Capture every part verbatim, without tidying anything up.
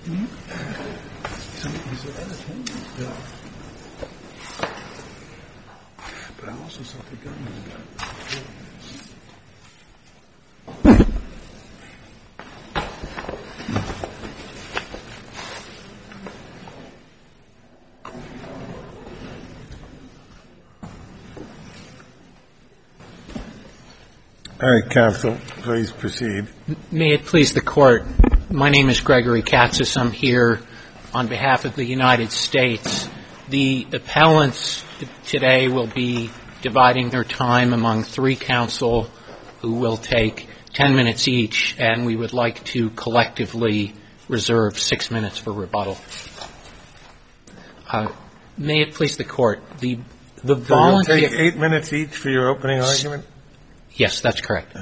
Mm-hmm. He's an entertainer. Yeah. But I also saw the gun in the back. All right, counsel, please proceed. May it please the Court, my name is Gregory Katsas. I'm here on behalf of the United States. The appellants today will be dividing their time among three counsel who will take ten minutes each, and we would like to collectively reserve six minutes for rebuttal. Uh, may it please the Court, the the so volunteer... You'll take eight minutes each for your opening argument? Yes, that's correct.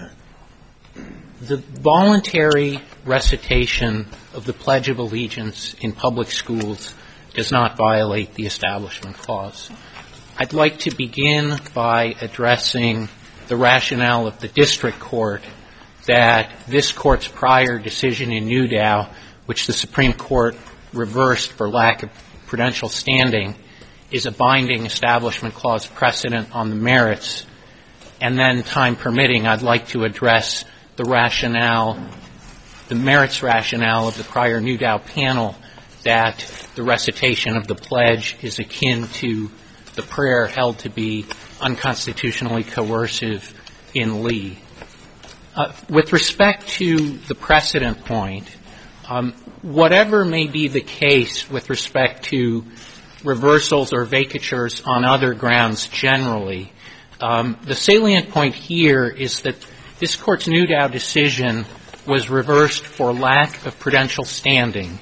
The voluntary recitation of the Pledge of Allegiance in public schools does not violate the Establishment Clause. I'd like to begin by addressing the rationale of the district court that this court's prior decision in Newdow, which the Supreme Court reversed for lack of prudential standing, is a binding Establishment Clause precedent on the merits. And then, time permitting, I'd like to address the rationale, the merits rationale of the prior Newdow panel that the recitation of the pledge is akin to the prayer held to be unconstitutionally coercive in Lee. Uh, with respect to the precedent point, um, whatever may be the case with respect to reversals or vacatures on other grounds generally, Um, the salient point here is that this Court's Newdow decision was reversed for lack of prudential standing.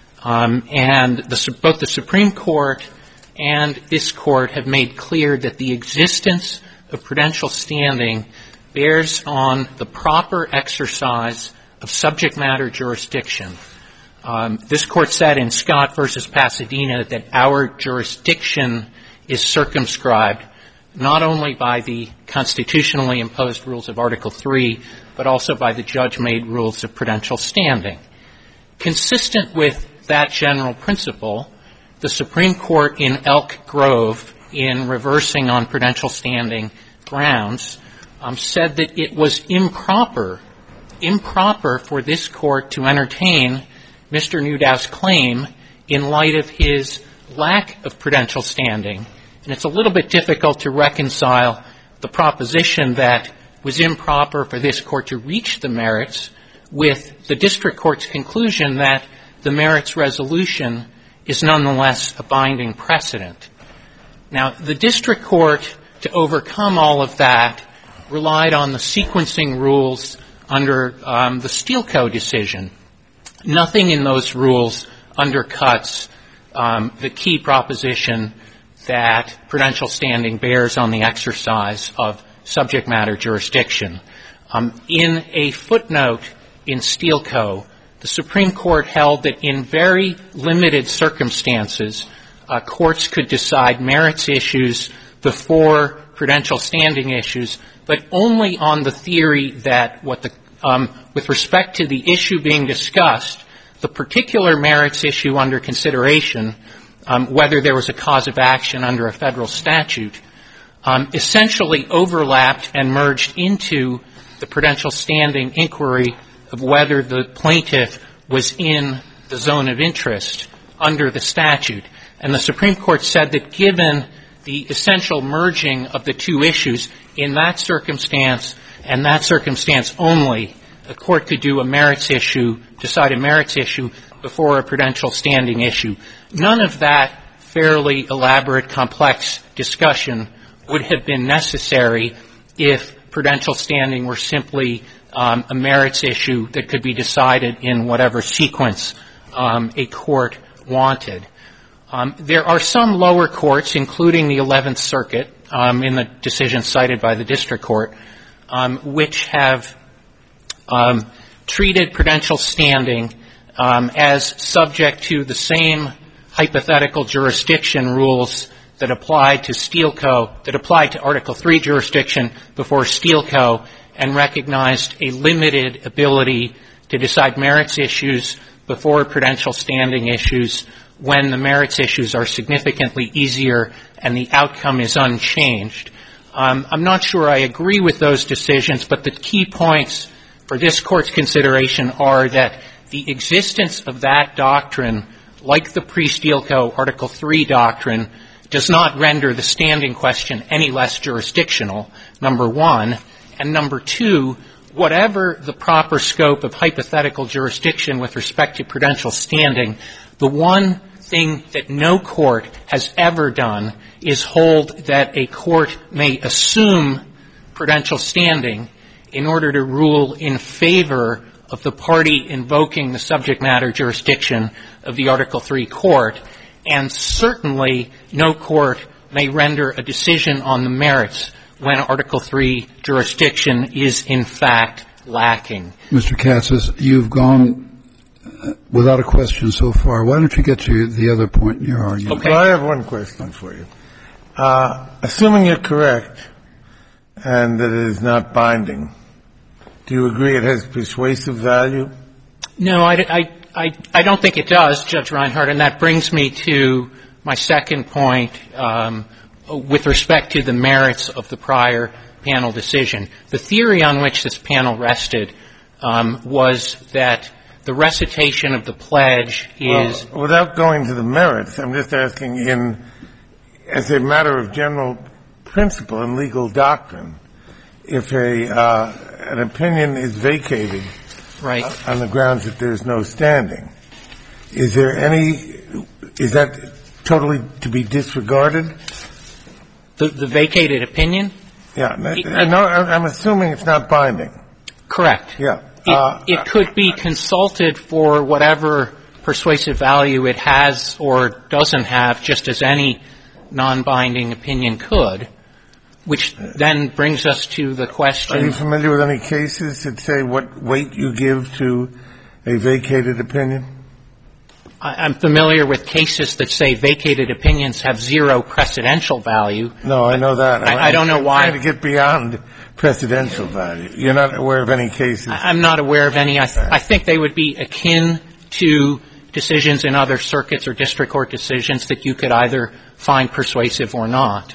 Um, and the, both the Supreme Court and this Court have made clear that the existence of prudential standing bears on the proper exercise of subject matter jurisdiction. Um, this Court said in Scott versus Pasadena that our jurisdiction is circumscribed not only by the constitutionally imposed rules of Article three, but also by the judge-made rules of prudential standing. Consistent with that general principle, the Supreme Court in Elk Grove, in reversing on prudential standing grounds, um, said that it was improper, improper for this Court to entertain Mister Newdow's claim in light of his lack of prudential standing. And it's a little bit difficult to reconcile the proposition that was improper for this Court to reach the merits with the district court's conclusion that the merits resolution is nonetheless a binding precedent. Now, the district court, to overcome all of that, relied on the sequencing rules under um, the Steele Co. decision. Nothing in those rules undercuts um, the key proposition that prudential standing bears on the exercise of subject matter jurisdiction. Um, in a footnote in Steele Co., the Supreme Court held that in very limited circumstances, uh, courts could decide merits issues before prudential standing issues, but only on the theory that what the, um, with respect to the issue being discussed, the particular merits issue under consideration, Um, whether there was a cause of action under a federal statute, um, essentially overlapped and merged into the prudential standing inquiry of whether the plaintiff was in the zone of interest under the statute. And the Supreme Court said that given the essential merging of the two issues, in that circumstance and that circumstance only, a court could do a merits issue, decide a merits issue before a prudential standing issue. None of that fairly elaborate, complex discussion would have been necessary if prudential standing were simply um, a merits issue that could be decided in whatever sequence um, a court wanted. Um, there are some lower courts, including the eleventh Circuit, um, in the decision cited by the district court, um, which have um, treated prudential standing um, as subject to the same hypothetical jurisdiction rules that apply to Steele Co., that apply to Article three jurisdiction before Steele Co., and recognized a limited ability to decide merits issues before prudential standing issues when the merits issues are significantly easier and the outcome is unchanged. Um, I'm not sure I agree with those decisions, but the key points for this Court's consideration are that the existence of that doctrine, like the pre-Steelco Article three doctrine, does not render the standing question any less jurisdictional, number one. And number two, whatever the proper scope of hypothetical jurisdiction with respect to prudential standing, the one thing that no court has ever done is hold that a court may assume prudential standing in order to rule in favor of the party invoking the subject matter jurisdiction of the Article three court, and certainly no court may render a decision on the merits when Article three jurisdiction is in fact lacking. Mister Katsas, you've gone without a question so far. Why don't you get to the other point in your argument? Okay. Well, I have one question for you. Uh, assuming you're correct and that it is not binding, do you agree it has persuasive value? No, I, I, I, I don't think it does, Judge Reinhardt, and that brings me to my second point um, with respect to the merits of the prior panel decision. The theory on which this panel rested um, was that the recitation of the pledge is... Well, without going to the merits, I'm just asking in, as a matter of general principle and legal doctrine, if a, uh, an opinion is vacated right. on the grounds that there's no standing, is there any, is that totally to be disregarded? The, the vacated opinion? Yeah. It, I know, I'm assuming it's not binding. Correct. Yeah. It, uh, it could be consulted for whatever persuasive value it has or doesn't have, just as any non-binding opinion could, which then brings us to the question... Are you familiar with any cases that say what weight you give to a vacated opinion? I, I'm familiar with cases that say vacated opinions have zero precedential value. No, I know that. I, I don't know why. I'm trying to get beyond precedential value. You're not aware of any cases? I'm not aware of any. I, th- I think they would be akin to decisions in other circuits or district court decisions that you could either find persuasive or not.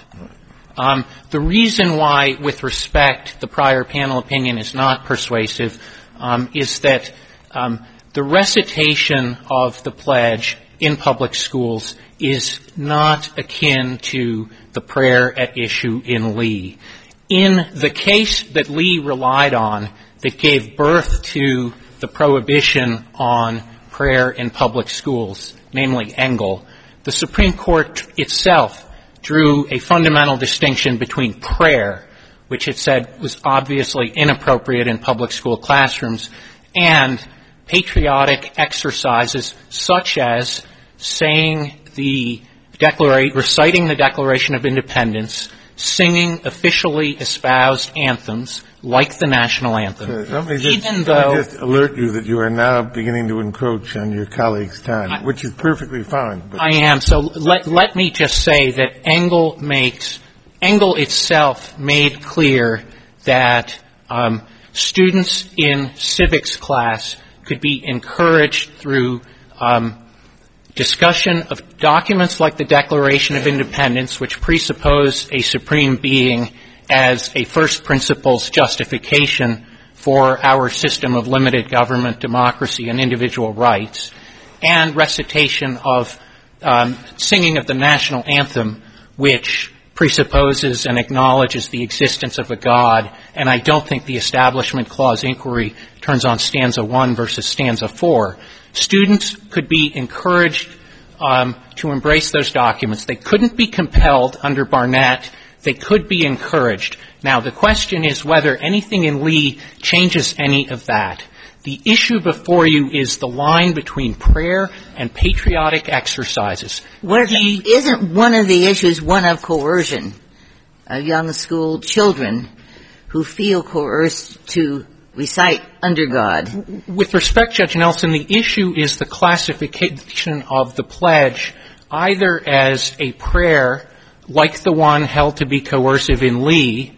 Um, the reason why, with respect, the prior panel opinion is not persuasive um, is that um, the recitation of the pledge in public schools is not akin to the prayer at issue in Lee. In the case that Lee relied on that gave birth to the prohibition on prayer in public schools, namely Engel, the Supreme Court itself drew a fundamental distinction between prayer, which it said was obviously inappropriate in public school classrooms, and patriotic exercises such as saying the declaration, reciting the Declaration of Independence, singing officially espoused anthems like the national anthem. Uh, let me just, even though let me just alert you that you are now beginning to encroach on your colleague's time, I, which is perfectly fine. But I am. So let let me just say that Engel makes Engel itself made clear that um, students in civics class could be encouraged through um, discussion of documents like the Declaration of Independence, which presuppose a supreme being as a first principles justification for our system of limited government, democracy, and individual rights, and recitation of um, singing of the national anthem, which presupposes and acknowledges the existence of a God. And I don't think the Establishment Clause inquiry turns on stanza one versus stanza four. Students could be encouraged um, to embrace those documents. They couldn't be compelled under Barnett. They could be encouraged. Now, the question is whether anything in Lee changes any of that. The issue before you is the line between prayer and patriotic exercises. What, isn't one of the issues one of coercion of young school children who feel coerced to recite under God? With respect, Judge Nelson, the issue is the classification of the pledge either as a prayer like the one held to be coercive in Lee,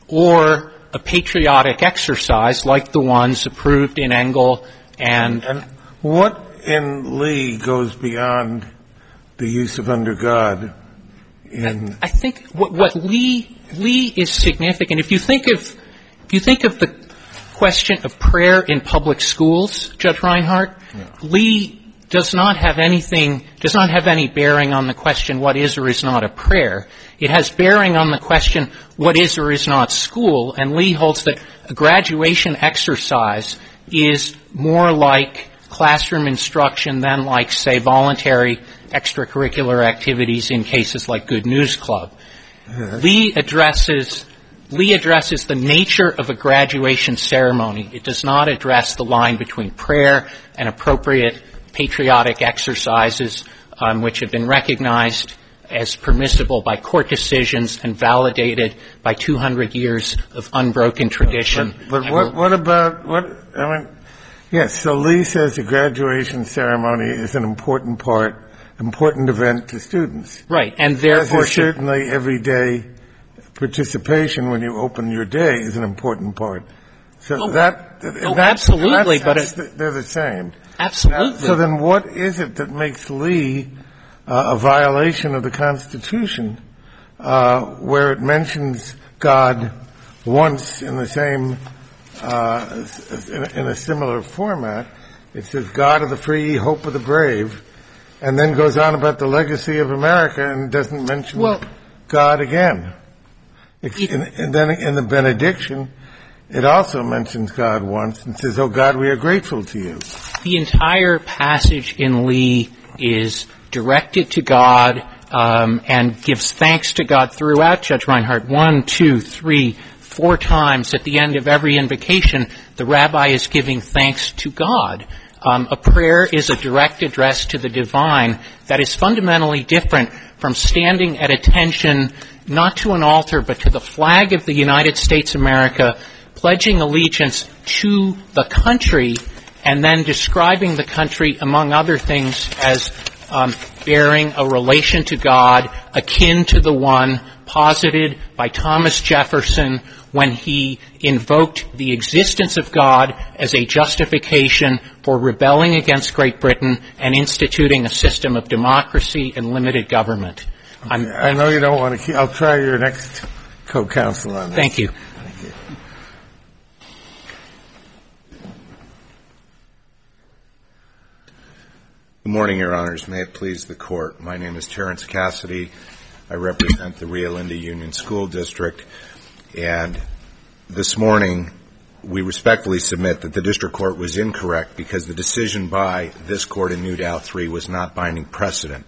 or a patriotic exercise like the ones approved in Engel and... and what in Lee goes beyond the use of under God? In I think what, what Lee Lee is significant. If you think of if you think of the question of prayer in public schools, Judge Reinhart, yeah. Lee does not have anything, does not have any bearing on the question what is or is not a prayer. It has bearing on the question what is or is not school, and Lee holds that a graduation exercise is more like classroom instruction than like, say, voluntary extracurricular activities in cases like Good News Club. Yeah. Lee addresses Lee addresses the nature of a graduation ceremony. It does not address the line between prayer and appropriate patriotic exercises, um, which have been recognized as permissible by court decisions and validated by two hundred years of unbroken tradition. But, but what, what about, what, I mean, yes, so Lee says the graduation ceremony is an important part, important event to students. Right, and therefore As certainly everyday participation when you open your day is an important part. So oh, that, oh, that absolutely, but it, they're the same. Absolutely. Uh, so then what is it that makes Lee uh, a violation of the Constitution uh, where it mentions God once in the same, uh, in, in a similar format? It says God of the free, hope of the brave, and then goes on about the legacy of America and doesn't mention well, God again. It, and, and then in the benediction, it also mentions God once and says, oh, God, we are grateful to you. The entire passage in Lee is directed to God um, and gives thanks to God throughout, Judge Reinhart. One, two, three, four times at the end of every invocation, the rabbi is giving thanks to God. Um, a prayer is a direct address to the divine that is fundamentally different from standing at attention not to an altar but to the flag of the United States of America, pledging allegiance to the country, and then describing the country, among other things, as um, bearing a relation to God akin to the one posited by Thomas Jefferson when he invoked the existence of God as a justification for rebelling against Great Britain and instituting a system of democracy and limited government. Okay. I know you don't want to keep. I'll try your next co-counsel on this. Thank you. Thank you. Good morning, Your Honors. May it please the Court. My name is Terrence Cassidy. I represent the Rio Linda Union School District. And this morning, we respectfully submit that the district court was incorrect because the decision by this court in Newdow three was not binding precedent.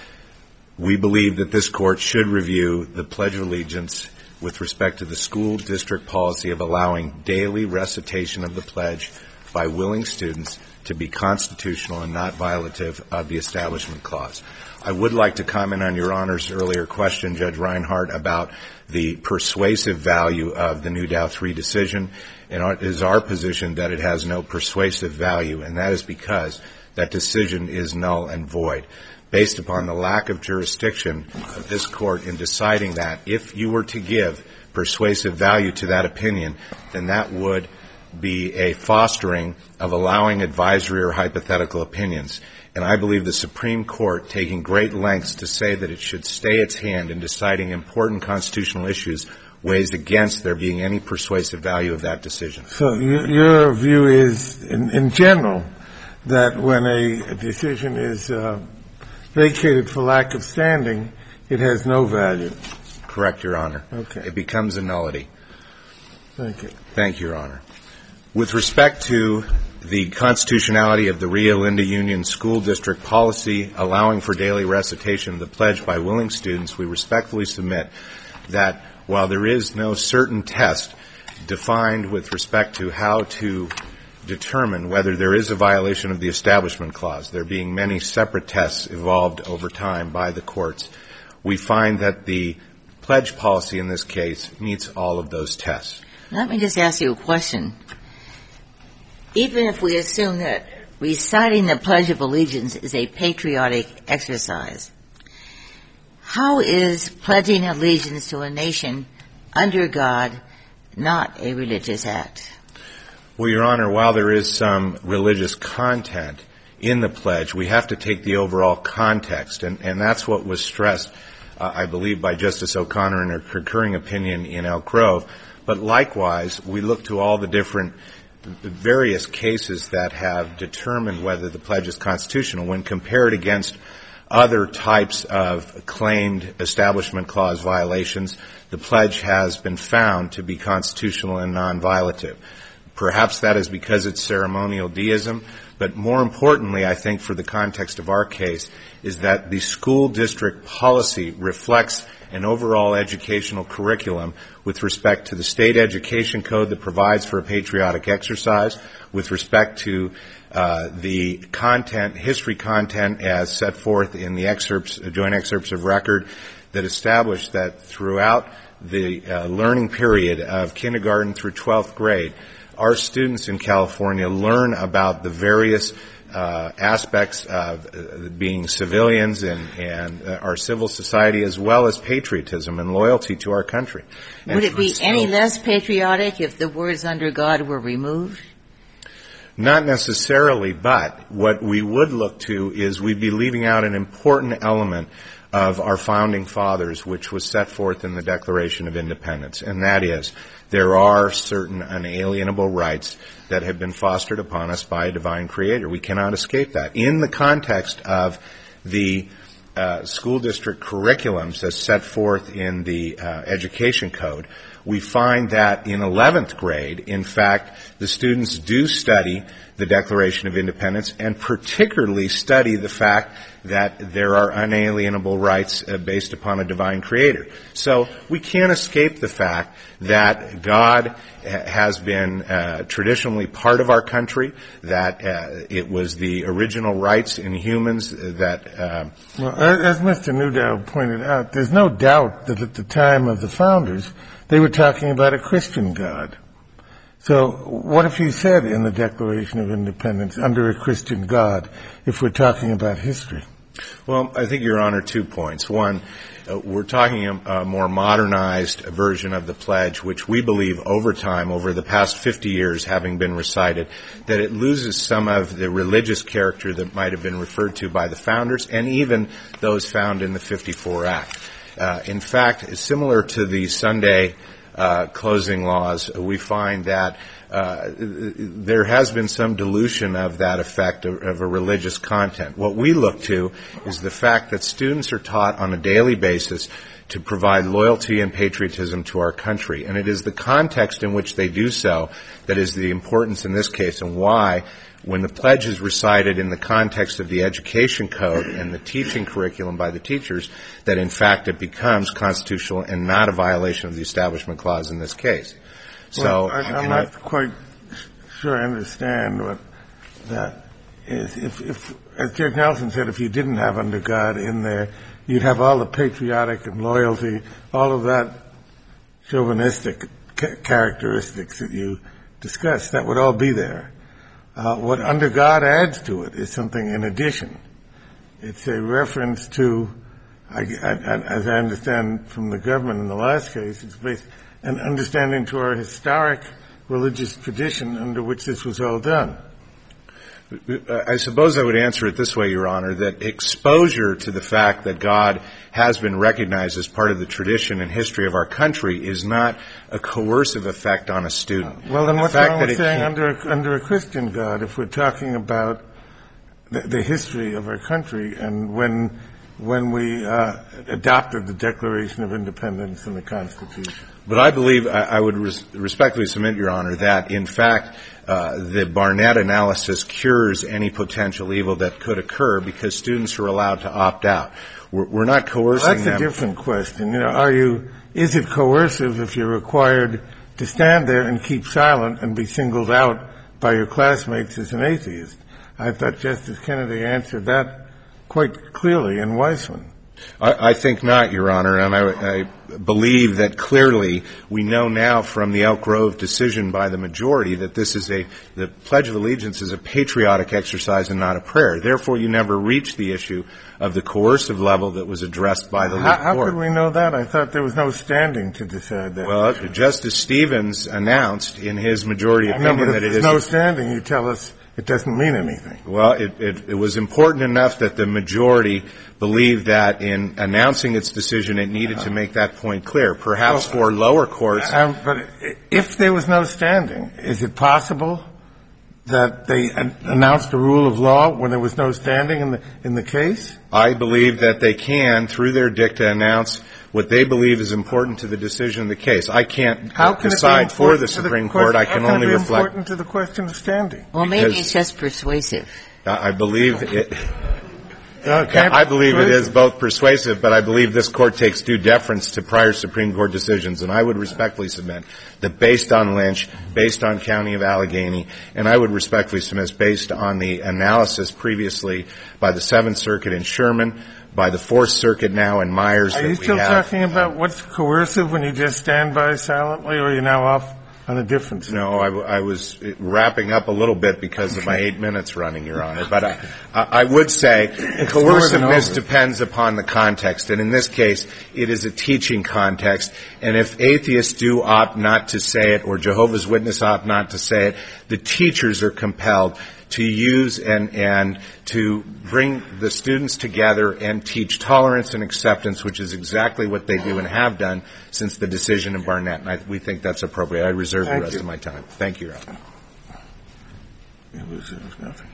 We believe that this court should review the Pledge of Allegiance with respect to the school district policy of allowing daily recitation of the pledge by willing students to be constitutional and not violative of the Establishment Clause. I would like to comment on Your Honor's earlier question, Judge Reinhart, about the persuasive value of the Newdow three decision. And it is our position that it has no persuasive value, and that is because that decision is null and void. Based upon the lack of jurisdiction of this court in deciding that, if you were to give persuasive value to that opinion, then that would be a fostering of allowing advisory or hypothetical opinions. And I believe the Supreme Court, taking great lengths to say that it should stay its hand in deciding important constitutional issues, weighs against there being any persuasive value of that decision. So your view is, in, in general, that when a, a decision is uh, vacated for lack of standing, it has no value. Correct, Your Honor. Okay. It becomes a nullity. Thank you. Thank you, Your Honor. With respect to the constitutionality of the Rio Linda Union School District policy allowing for daily recitation of the pledge by willing students, we respectfully submit that while there is no certain test defined with respect to how to determine whether there is a violation of the Establishment Clause, there being many separate tests evolved over time by the courts, we find that the pledge policy in this case meets all of those tests. Let me just ask you a question. Even if we assume that reciting the Pledge of Allegiance is a patriotic exercise, how is pledging allegiance to a nation under God not a religious act? Well, Your Honor, while there is some religious content in the pledge, we have to take the overall context, and, and that's what was stressed, uh, I believe, by Justice O'Connor in her concurring opinion in Elk Grove. But likewise, we look to all the different various cases that have determined whether the pledge is constitutional when compared against other types of claimed Establishment Clause violations. The pledge has been found to be constitutional and non-violative. Perhaps that is because it's ceremonial deism, but more importantly, I think, for the context of our case, is that the school district policy reflects an overall educational curriculum with respect to the state education code that provides for a patriotic exercise, with respect to uh, the content, history content as set forth in the excerpts, joint excerpts of record that establish that throughout the uh, learning period of kindergarten through twelfth grade, our students in California learn about the various uh, aspects of uh, being civilians and, and uh, our civil society, as well as patriotism and loyalty to our country. And would it be so, any less patriotic if the words "under God" were removed? Not necessarily, but what we would look to is we'd be leaving out an important element of our founding fathers, which was set forth in the Declaration of Independence, and that is there are certain unalienable rights that have been fostered upon us by a divine creator. We cannot escape that. In the context of the uh, school district curriculums as set forth in the uh, education code, we find that in eleventh grade, in fact, the students do study the Declaration of Independence and particularly study the fact that there are unalienable rights uh, based upon a divine creator. So we can't escape the fact that God has been uh, traditionally part of our country, that uh, it was the original rights in humans that... Uh, well, as Mister Newdow pointed out, there's no doubt that at the time of the founders, they were talking about a Christian God. So what if you said in the Declaration of Independence, under a Christian God, if we're talking about history? Well, I think, Your Honor, two points. One, uh, we're talking a, a more modernized version of the pledge, which we believe over time, over the past fifty years having been recited, that it loses some of the religious character that might have been referred to by the founders and even those found in the fifty-four Act. Uh, in fact, similar to the Sunday uh, closing laws, we find that uh, there has been some dilution of that effect of, of a religious content. What we look to is the fact that students are taught on a daily basis to provide loyalty and patriotism to our country. And it is the context in which they do so that is the importance in this case, and why, when the pledge is recited in the context of the education code and the teaching curriculum by the teachers, that in fact it becomes constitutional and not a violation of the Establishment Clause in this case. So well, I, I'm not I, quite sure I understand what that is. If, if, as Judge Nelson said, if you didn't have under God in there, you'd have all the patriotic and loyalty, all of that chauvinistic ca- characteristics that you discussed. That would all be there. Uh, what under God adds to it is something in addition. It's a reference to, I, I, as I understand from the government in the last case, it's based an understanding to our historic religious tradition under which this was all done. I suppose I would answer it this way, Your Honor, that exposure to the fact that God has been recognized as part of the tradition and history of our country is not a coercive effect on a student. Well, then the what's fact wrong with that saying under a, under a Christian God if we're talking about the, the history of our country and when when we uh, adopted the Declaration of Independence and the Constitution? But I believe, I, I would res- respectfully submit, Your Honor, that in fact uh, the Barnett analysis cures any potential evil that could occur because students are allowed to opt out. We're, we're not coercing well, that's them. That's a different question. You know, are you? Is it coercive if you're required to stand there and keep silent and be singled out by your classmates as an atheist? I thought Justice Kennedy answered that quite clearly in Weissman. I, I think not, Your Honor, and I, I believe that clearly we know now from the Elk Grove decision by the majority that this is a, the Pledge of Allegiance is a patriotic exercise and not a prayer. Therefore, you never reach the issue of the coercive level that was addressed by the lead how, court. How could we know that? I thought there was no standing to decide that. Well, Justice Stevens announced in his majority opinion no, but that if it is no standing. You tell us it doesn't mean anything. Well, it, it, it was important enough that the majority believed that in announcing its decision, it needed to make that point clear. Perhaps well, for lower courts. Um, but if there was no standing, is it possible that they an- announced a rule of law when there was no standing in the in the case? I believe that they can, through their dicta, announce what they believe is important to the decision of the case. I can't how can decide for the Supreme the Court. I can, can only it be reflect. Important to the question of standing. Well, maybe because it's just persuasive. I believe it. Uh, I believe it is both persuasive, but I believe this Court takes due deference to prior Supreme Court decisions, and I would respectfully submit that based on Lynch, based on County of Allegheny, and I would respectfully submit based on the analysis previously by the Seventh Circuit in Sherman, by the Fourth Circuit now in Myers. Are you still talking about what's coercive when you just stand by silently, or are you now off on a different subject? No, I, w- I was wrapping up a little bit because of my eight minutes running, Your Honor. But I, I would say coerciveness depends upon the context. And in this case, it is a teaching context. And if atheists do opt not to say it or Jehovah's Witnesses opt not to say it, the teachers are compelled to use and, and to bring the students together and teach tolerance and acceptance, which is exactly what they do and have done since the decision in Barnett. And I, we think that's appropriate. I reserve Thank the rest you. of my time. Thank you, Your Honor. It was, it was nothing.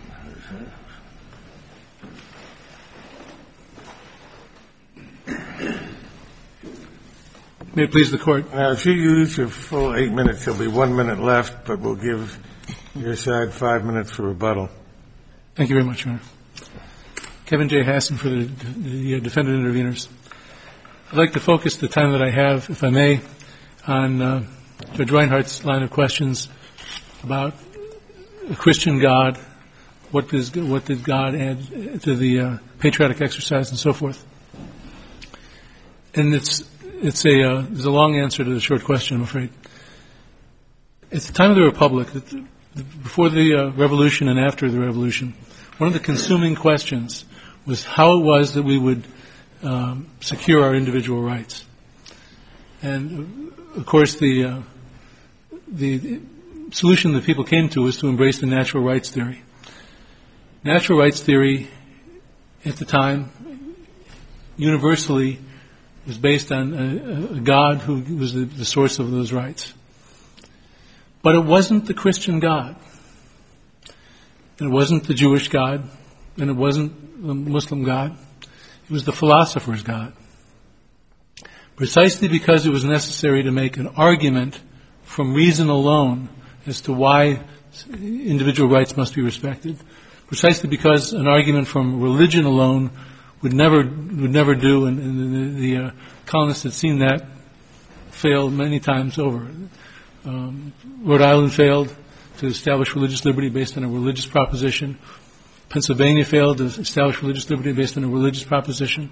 May it please the Court. Now, if you use your full eight minutes, there'll be one minute left, but we'll give your side five minutes for rebuttal. Thank you very much, Your Honor. Kevin J. Hassan for the, the defendant interveners. I'd like to focus the time that I have, if I may, on uh, Judge Reinhardt's line of questions about a Christian God, what does what did God add to the uh, patriotic exercise and so forth. And it's it's a uh, there's a long answer to the short question, I'm afraid. At the time of the Republic, before the uh, Revolution and after the Revolution, one of the consuming questions was how it was that we would um, secure our individual rights. And, of course, the, uh, the the solution that people came to was to embrace the natural rights theory. Natural rights theory, at the time, universally was based on a, a God who was the, the source of those rights. But it wasn't the Christian God. It wasn't the Jewish God, and it wasn't the Muslim God. It was the philosopher's God. Precisely because it was necessary to make an argument from reason alone as to why individual rights must be respected. Precisely because an argument from religion alone would never would never do, and, and the, the uh, colonists had seen that fail many times over. Um, Rhode Island failed to establish religious liberty based on a religious proposition. Pennsylvania failed to establish religious liberty based on a religious proposition.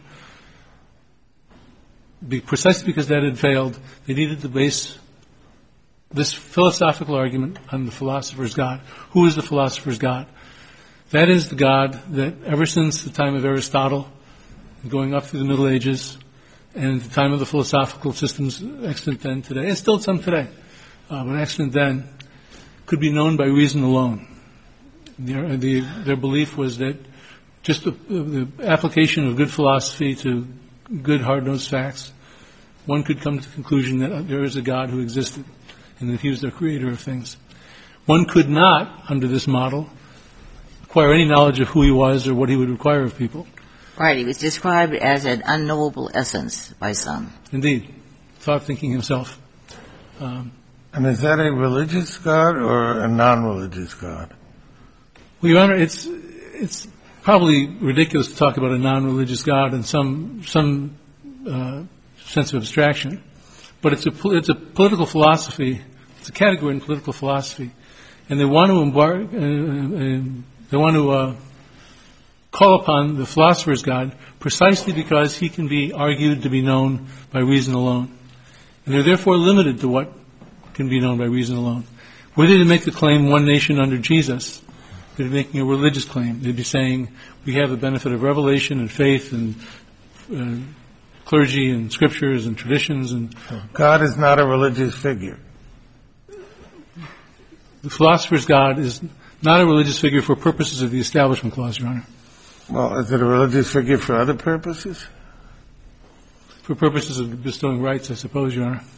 Be, precisely because that had failed, they needed to base this philosophical argument on the philosopher's God. Who is the philosopher's God? That is the God that ever since the time of Aristotle, going up through the Middle Ages, and the time of the philosophical systems extant then today, and still some today, uh, but extant then, could be known by reason alone. Their, the, their belief was that just the, the application of good philosophy to good hard-nosed facts, one could come to the conclusion that there is a God who existed and that he was the creator of things. One could not, under this model, acquire any knowledge of who he was or what he would require of people. Right. He was described as an unknowable essence by some. Indeed. Thought thinking himself. Um, And is that a religious God or a non-religious God? Well, Your Honor, it's it's probably ridiculous to talk about a non-religious God in some some uh, sense of abstraction, but it's a it's a political philosophy. It's a category in political philosophy, and they want to embark. Uh, uh, they want to uh, call upon the philosopher's God precisely because he can be argued to be known by reason alone, and they're therefore limited to what can be known by reason alone. Were they to make the claim one nation under Jesus, they'd be making a religious claim. They'd be saying we have the benefit of revelation and faith and uh, clergy and scriptures and traditions. And God is not a religious figure. the philosopher's God is not a religious figure for purposes of the Establishment Clause, Your Honor. Well, is it a religious figure for other purposes? For purposes of bestowing rights, I suppose, Your Honor.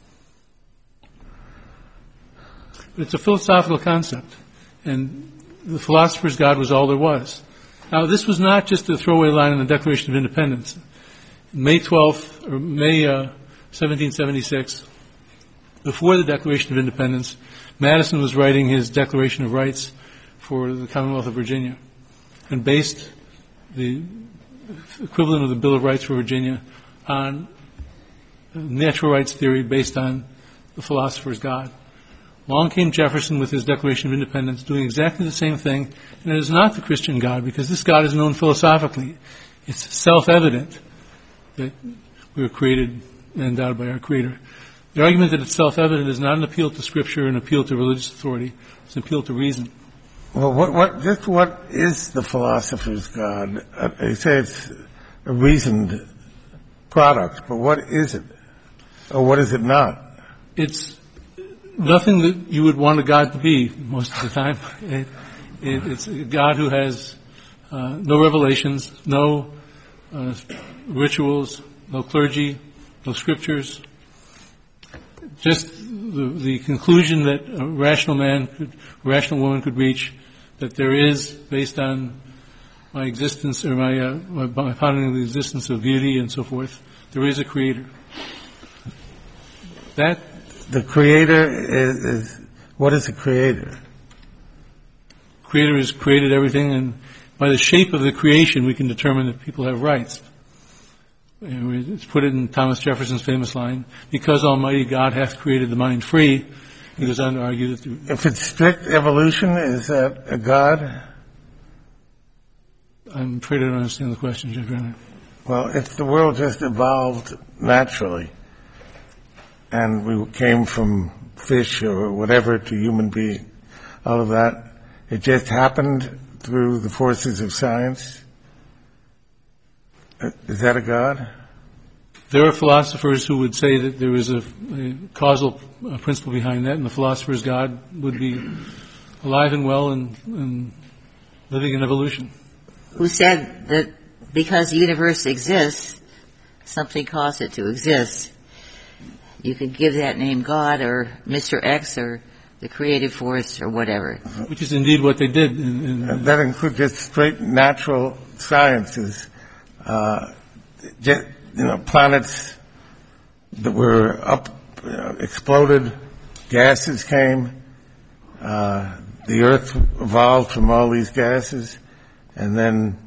It's a philosophical concept, and the philosopher's God was all there was. Now, this was not just a throwaway line in the Declaration of Independence. May twelfth, or May uh, seventeen seventy-six, before the Declaration of Independence, Madison was writing his Declaration of Rights for the Commonwealth of Virginia and based the equivalent of the Bill of Rights for Virginia on natural rights theory based on the philosopher's God. Along came Jefferson with his Declaration of Independence doing exactly the same thing, and it is not the Christian God, because this God is known philosophically. It's self-evident that we were created and endowed by our Creator. The argument that it's self-evident is not an appeal to Scripture, an appeal to religious authority. It's an appeal to reason. Well, what, what, just what is the philosopher's God? Uh, you say it's a reasoned product, but what is it? Or what is it not? It's nothing that you would want a God to be most of the time. It, it, it's a God who has uh, no revelations, no uh, rituals, no clergy, no scriptures. Just the, the conclusion that a rational man, could, a rational woman could reach, that there is, based on my existence or my, uh, my, my pondering of the existence of beauty and so forth, there is a Creator. That The Creator is, is what is a Creator? Creator has created everything, and by the shape of the creation, we can determine that people have rights. It's put it in Thomas Jefferson's famous line, because Almighty God hath created the mind free. He goes on to argue that... The, if it's strict evolution, is that a God? I'm afraid I don't understand the question, Judge Renner. Well, if the world just evolved naturally, and we came from fish or whatever to human being, all of that, it just happened through the forces of science, is that a God? There are philosophers who would say that there is a, a causal uh, principle behind that, and the philosopher's God would be alive and well and, and living in evolution. Who said that because the universe exists, something caused it to exist. You could give that name God or Mister X or the creative force or whatever. Which is indeed what they did. In, in, that includes just straight natural sciences. Uh, just, you know, planets that were up, you know, exploded, gases came, uh, the Earth evolved from all these gases, and then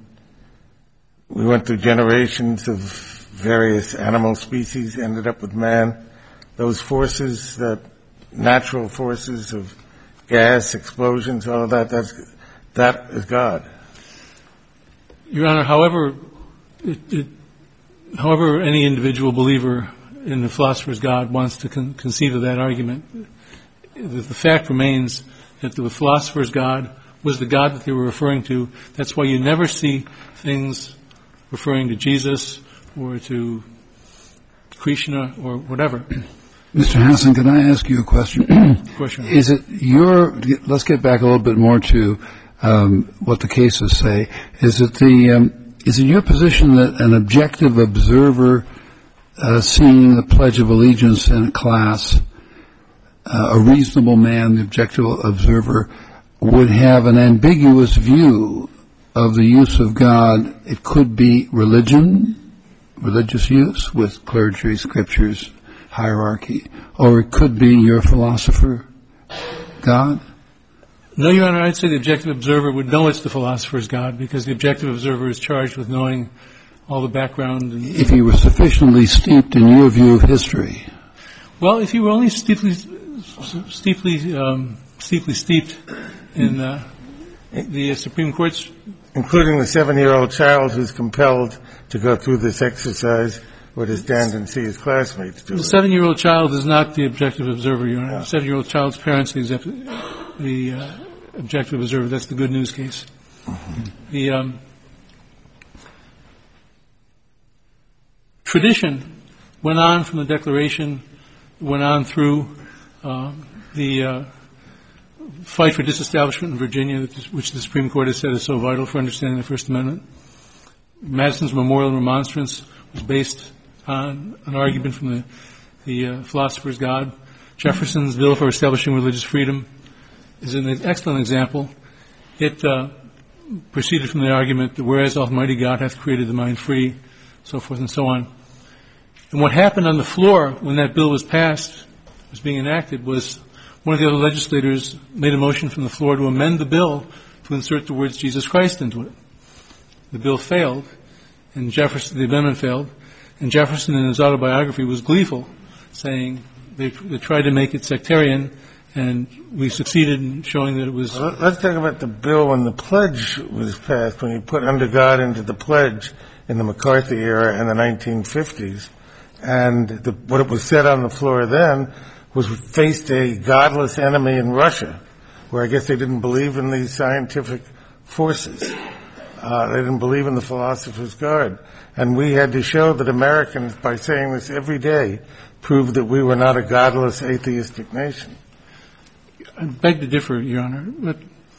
we went through generations of various animal species, ended up with man. Those forces, that natural forces of gas, explosions, all of that, that's, that is God. Your Honor, however, it, it, however any individual believer in the philosopher's God wants to con- conceive of that argument, the, the fact remains that the philosopher's God was the God that they were referring to. That's why you never see things referring to Jesus or to Krishna or whatever. Mister Hassan, can I ask you a question? Question. Is it your, let's get back a little bit more to um, what the cases say. Is it the, um, is it your position that an objective observer uh, seeing the Pledge of Allegiance in a class, uh, a reasonable man, the objective observer, would have an ambiguous view of the use of God? It could be religion, religious use with clergy, scriptures, hierarchy, or it could be your philosopher, God? No, Your Honor, I'd say the objective observer would know it's the philosopher's God, because the objective observer is charged with knowing all the background. And if he were sufficiently steeped in your view of history. Well, if he were only steeply, steeply, um, steeply steeped in uh, the uh, Supreme Court's... Including the seven-year-old child who's compelled to go through this exercise or to stand and see his classmates do it. The seven-year-old child is not the objective observer, Your Honor. The seven-year-old child's parents are the, the uh, objective observer. That's the good news case. Mm-hmm. The um, tradition went on from the Declaration, went on through uh, the uh, fight for disestablishment in Virginia, which the Supreme Court has said is so vital for understanding the First Amendment. Madison's Memorial Remonstrance was based on an argument from the, the uh, philosopher's God. Jefferson's Bill for Establishing Religious Freedom is an excellent example. It uh, proceeded from the argument that whereas Almighty God hath created the mind free, so forth and so on. And what happened on the floor when that bill was passed, was being enacted, was one of the other legislators made a motion from the floor to amend the bill to insert the words Jesus Christ into it. The bill failed, and Jefferson, the amendment failed, and Jefferson in his autobiography was gleeful, saying they, they tried to make it sectarian, and we succeeded in showing that it was... Well, let's talk about the bill when the pledge was passed, when you put under God into the pledge in the McCarthy era in the nineteen fifties. And the, what it was said on the floor then was faced a godless enemy in Russia, where I guess they didn't believe in these scientific forces. Uh, they didn't believe in the philosopher's God. And we had to show that Americans, by saying this every day, proved that we were not a godless, atheistic nation. I beg to differ, Your Honor. But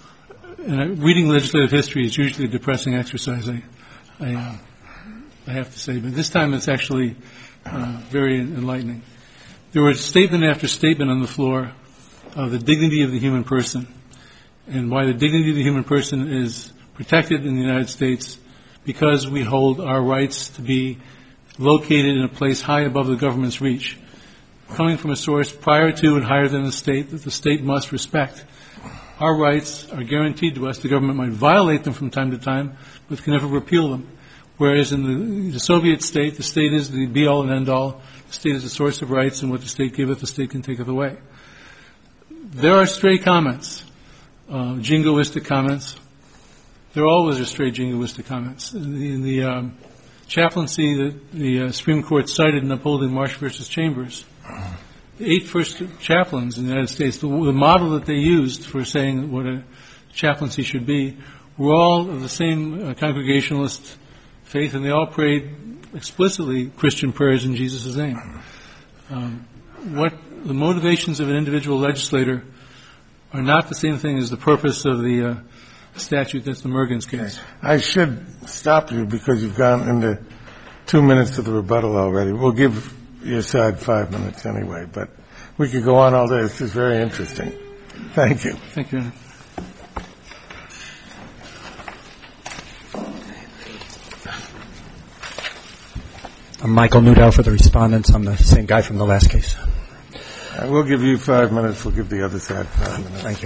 and reading legislative history is usually a depressing exercise, I, I, uh, I have to say. But this time it's actually uh, very enlightening. There was statement after statement on the floor of the dignity of the human person and why the dignity of the human person is protected in the United States because we hold our rights to be located in a place high above the government's reach, coming from a source prior to and higher than the state that the state must respect. Our rights are guaranteed to us. The government might violate them from time to time, but can never repeal them. Whereas in the, the Soviet state, the state is the be-all and end-all. The state is the source of rights, and what the state giveth, the state can taketh away. There are stray comments, uh, jingoistic comments. There always are stray jingoistic comments. In the, in the um, chaplaincy that the uh, Supreme Court cited in upholding Marsh versus Chambers, the eight first chaplains in the United States, the, the model that they used for saying what a chaplaincy should be, were all of the same uh, Congregationalist faith, and they all prayed explicitly Christian prayers in Jesus' name. Um, what the motivations of an individual legislator are not the same thing as the purpose of the uh, statute. That's the Mergens case. I should stop you because you've gone into two minutes of the rebuttal already. We'll give your side five minutes anyway, but we could go on all day. This is very interesting. Thank you. Thank you. I'm Michael Newdow for the respondents. I'm the same guy from the last case. Uh, we'll give you five minutes. We'll give the other side five minutes. Thank you.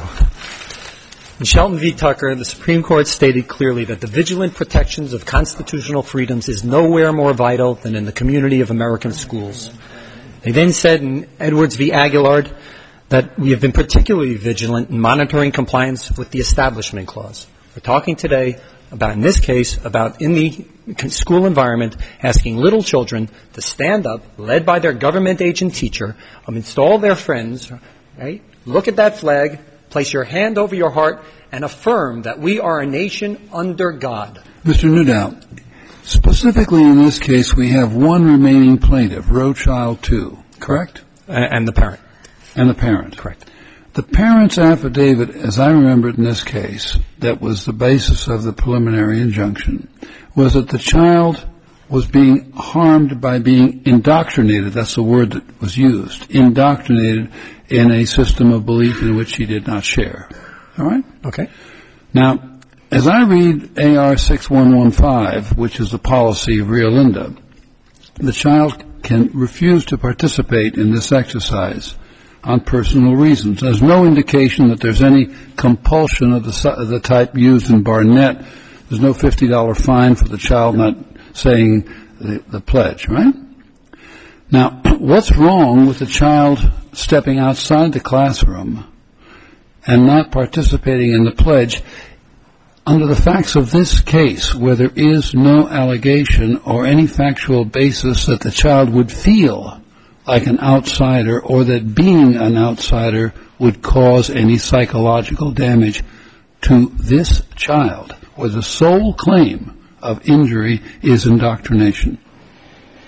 In Shelton v. Tucker, the Supreme Court stated clearly that the vigilant protections of constitutional freedoms is nowhere more vital than in the community of American schools. They then said in Edwards v. Aguilard that we have been particularly vigilant in monitoring compliance with the Establishment Clause. We're talking today about, in this case, about in the school environment asking little children to stand up, led by their government agent teacher, amidst all their friends, right? Look at that flag, place your hand over your heart, and affirm that we are a nation under God. Mister Newdow, specifically in this case, we have one remaining plaintiff, Rothschild two, correct? And the parent. And the parent. Correct. The parent's affidavit, as I remember it in this case, that was the basis of the preliminary injunction, was that the child was being harmed by being indoctrinated. That's the word that was used. Indoctrinated in a system of belief in which he did not share. All right? Okay. Now, as I read A R six one one five, which is the policy of Rio Linda, the child can refuse to participate in this exercise on personal reasons. There's no indication that there's any compulsion of the, of the type used in Barnett. There's no fifty dollars fine for the child not saying the, the pledge, right? Now, what's wrong with the child stepping outside the classroom and not participating in the pledge under the facts of this case, where there is no allegation or any factual basis that the child would feel like an outsider or that being an outsider would cause any psychological damage to this child, where the sole claim of injury is indoctrination?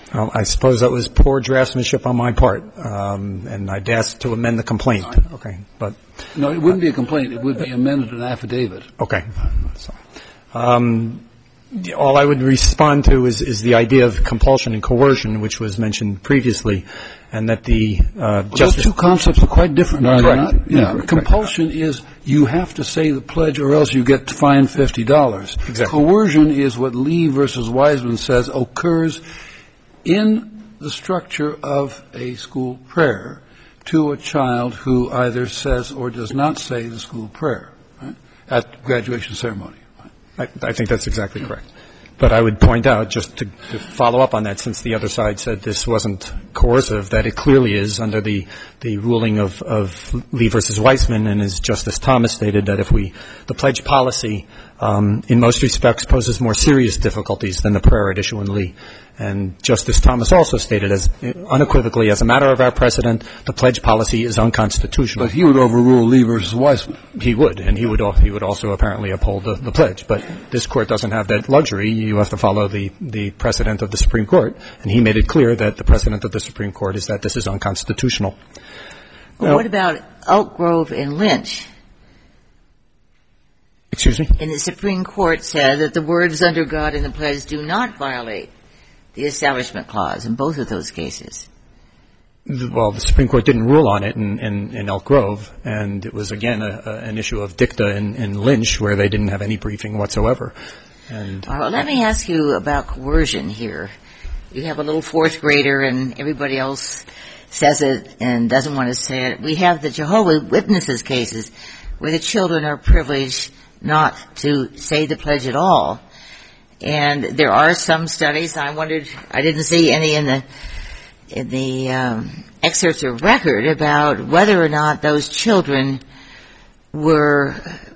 Well, I suppose that was poor draftsmanship on my part, um, and I'd ask to amend the complaint. Okay, but no, it wouldn't be a complaint. It would be amended an affidavit. Okay. So, um, all I would respond to is, is the idea of compulsion and coercion, which was mentioned previously, and that the uh, well, justice. Those two concepts are quite different, are Correct. they not? Yeah. Correct. Compulsion is you have to say the pledge, or else you get fined fifty dollars. Exactly. Coercion is what Lee versus Wiseman says occurs in the structure of a school prayer to a child who either says or does not say the school prayer, right, at graduation ceremony. I, I think that's exactly correct. But I would point out, just to, to follow up on that, since the other side said this wasn't coercive, that it clearly is under the, the ruling of, of Lee versus Weissman, and as Justice Thomas stated, that if we, the pledge policy, um, in most respects poses more serious difficulties than the prayer at issue in Lee. And Justice Thomas also stated as unequivocally, as a matter of our precedent, the pledge policy is unconstitutional. But he would overrule Lee versus Weissman. He would, and he would he would also apparently uphold the, the pledge. But this court doesn't have that luxury. You have to follow the, the precedent of the Supreme Court, and he made it clear that the precedent of the Supreme Court is that this is unconstitutional. Well, now, what about Elk Grove and Lynch? Excuse me? And the Supreme Court said that the words "under God" in the pledge do not violate the Establishment Clause in both of those cases. Well, the Supreme Court didn't rule on it in, in, in Elk Grove, and it was, again, a, a, an issue of dicta in, in Lynch, where they didn't have any briefing whatsoever. And All right, let me ask you about coercion here. You have a little fourth grader, and everybody else says it and doesn't want to say it. We have the Jehovah's Witnesses cases where the children are privileged not to say the pledge at all. And there are some studies. I wondered, I didn't see any in the in the um, excerpts of record about whether or not those children were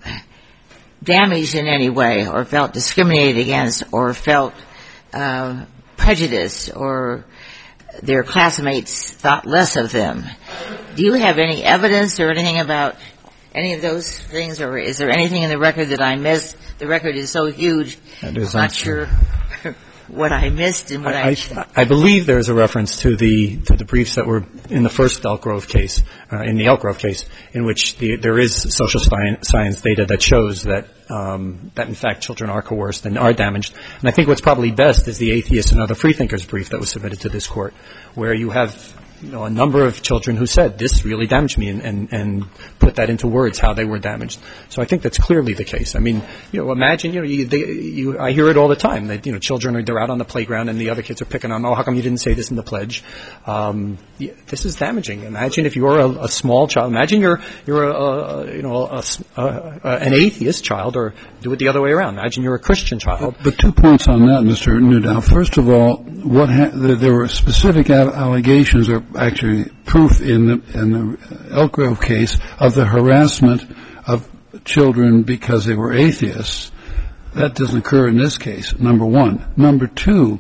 damaged in any way, or felt discriminated against, or felt uh, prejudiced, or their classmates thought less of them. Do you have any evidence or anything about any of those things, or is there anything in the record that I missed? The record is so huge, I'm not sure what I missed and what I, I, I believe there's a reference to the to the briefs that were in the first Elk Grove case, uh, in the Elk Grove case, in which the, there is social science, science data that shows that um, that in fact children are coerced and are damaged. And I think what's probably best is the Atheists and Other Freethinkers brief that was submitted to this court, where you have you know, a number of children who said, this really damaged me, and, and, and put that into words, how they were damaged. So I think that's clearly the case. I mean, you know, imagine, you know, you, they, you, I hear it all the time that, you know, children are, they're out on the playground and the other kids are picking on, oh, how come you didn't say this in the pledge? Um, yeah, this is damaging. Imagine if you're a, a small child. Imagine you're, you're a, a you know, a, a, a, an atheist child, or do it the other way around. Imagine you're a Christian child. But, but two points on that, Mister Newdow. First of all, what ha- there, there were specific allegations, or actually proof in the, in the Elk Grove case of the harassment of children because they were atheists. That doesn't occur in this case, number one. Number two,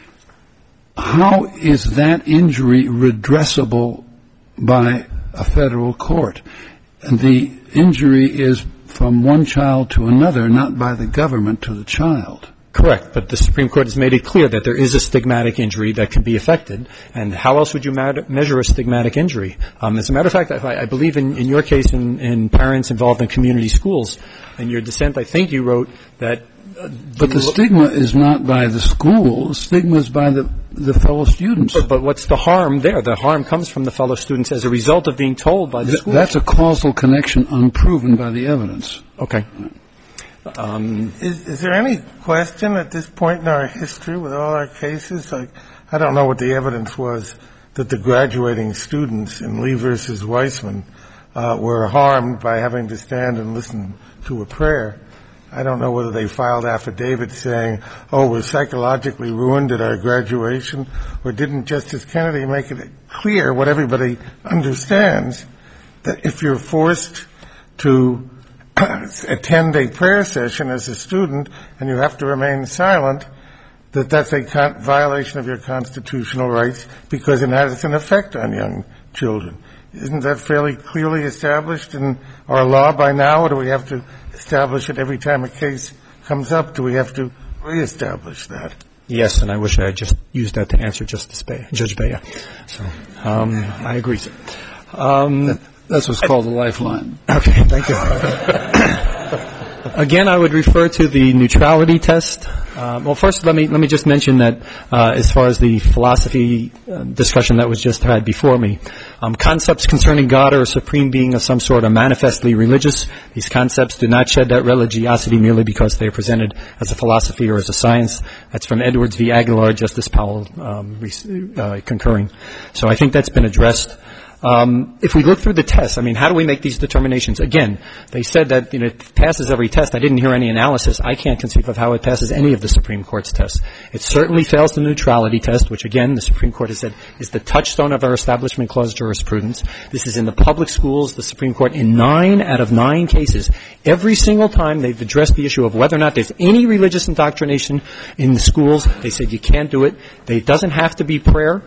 how is that injury redressable by a federal court? And the injury is from one child to another, not by the government to the child. Correct, but the Supreme Court has made it clear that there is a stigmatic injury that can be affected, and how else would you ma- measure a stigmatic injury? Um, as a matter of fact, I, I believe in, in your case, in, in parents involved in community schools, in your dissent, I think you wrote that... Uh, but the stigma is not by the school. The stigma is by the, the fellow students. But, but what's the harm there? The harm comes from the fellow students as a result of being told by the Th- school. That's a causal connection unproven by the evidence. Okay. Um, is, is there any question at this point in our history with all our cases? Like, I don't know what the evidence was that the graduating students in Lee versus Weissman uh, were harmed by having to stand and listen to a prayer. I don't know whether they filed affidavits saying, oh, we're psychologically ruined at our graduation, or didn't Justice Kennedy make it clear, what everybody understands, that if you're forced to attend a prayer session as a student and you have to remain silent, that that's a con- violation of your constitutional rights because it has an effect on young children. Isn't that fairly clearly established in our law by now, or do we have to establish it every time a case comes up? Do we have to reestablish that? Yes, and I wish I had just used that to answer Justice Bea, Judge Bea. So, um, I agree, sir. Um, that, that's what's called a lifeline. Okay, thank you. Again, I would refer to the neutrality test. Uh, well, first, let me let me just mention that uh, as far as the philosophy uh, discussion that was just had before me, um, concepts concerning God or a supreme being of some sort are manifestly religious. These concepts do not shed that religiosity merely because they are presented as a philosophy or as a science. That's from Edwards v. Aguilar, Justice Powell um, uh, concurring. So I think that's been addressed. Um, if we look through the tests, I mean, how do we make these determinations? Again, they said that, you know, it passes every test. I didn't hear any analysis. I can't conceive of how it passes any of the Supreme Court's tests. It certainly fails the neutrality test, which, again, the Supreme Court has said is the touchstone of our Establishment Clause jurisprudence. This is in the public schools. The Supreme Court, in nine out of nine cases, every single time they've addressed the issue of whether or not there's any religious indoctrination in the schools, they said you can't do it. They, it doesn't have to be prayer.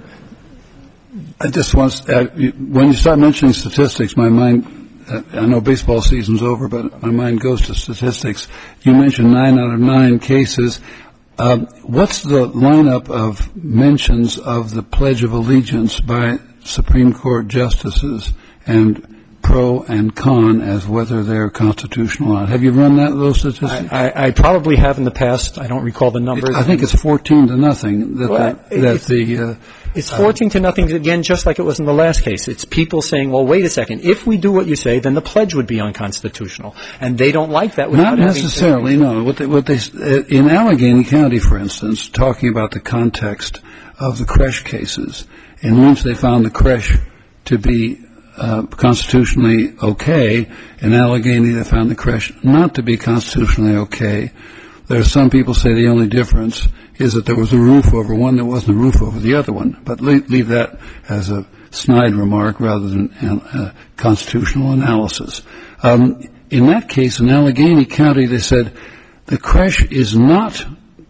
I just want uh, when you start mentioning statistics, my mind, uh, I know baseball season's over, but my mind goes to statistics. You mentioned nine out of nine cases. Um, what's the lineup of mentions of the Pledge of Allegiance by Supreme Court justices and pro and con as whether they're constitutional or not? Have you run that, those statistics? I, I, I probably have in the past. I don't recall the numbers. It, I think it's fourteen to nothing that, well, the, that the... Uh, It's fourteen to nothing, again, just like it was in the last case. It's people saying, well, wait a second, if we do what you say, then the pledge would be unconstitutional. And they don't like that. Not necessarily, no. What they, what they, in Allegheny County, for instance, talking about the context of the creche cases, in which they found the creche to be uh, constitutionally okay. In Allegheny, they found the creche not to be constitutionally okay. There are some people say the only difference is that there was a roof over one, there wasn't a roof over the other one. But leave, leave that as a snide remark rather than a constitutional analysis. Um, in that case, in Allegheny County, they said the creche is not